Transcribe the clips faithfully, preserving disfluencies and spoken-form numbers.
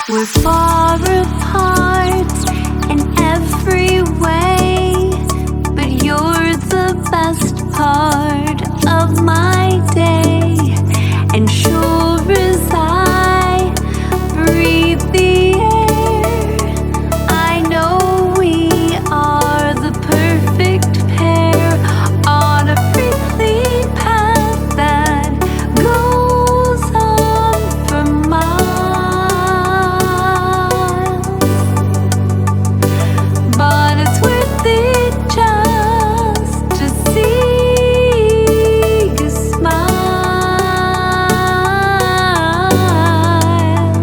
We're far apart in every way, but you're the best part of my day. And sure as I breathe the air, I know we are the perfect pair on a prickly path that goes on for miles. But it's worth it just to see you smile.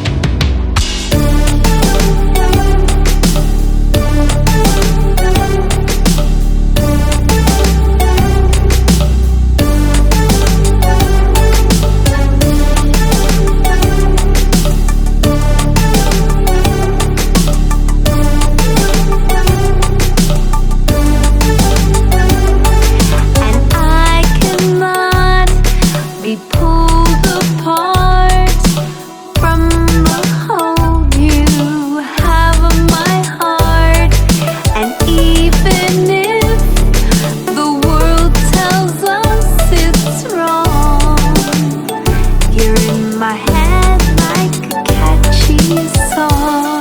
And I cannot be pulled apart from the hold you have on my heart. And even if the world tells us it's wrong, you're in my head like a catchy song.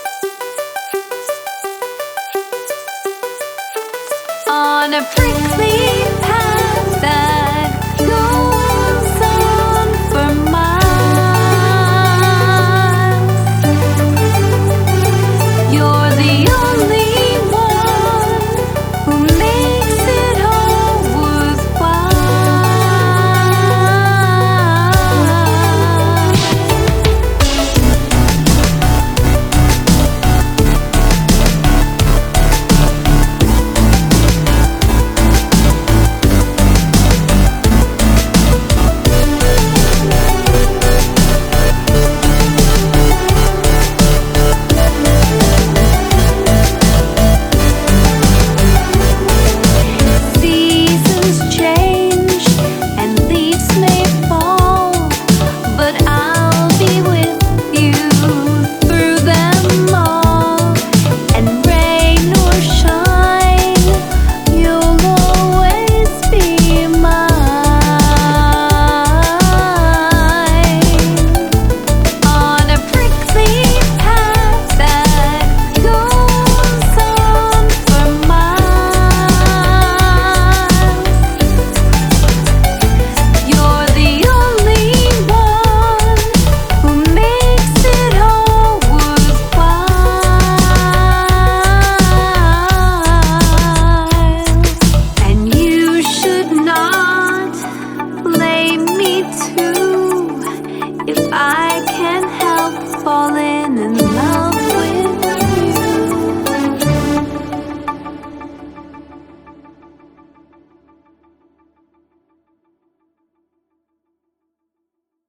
On a prickly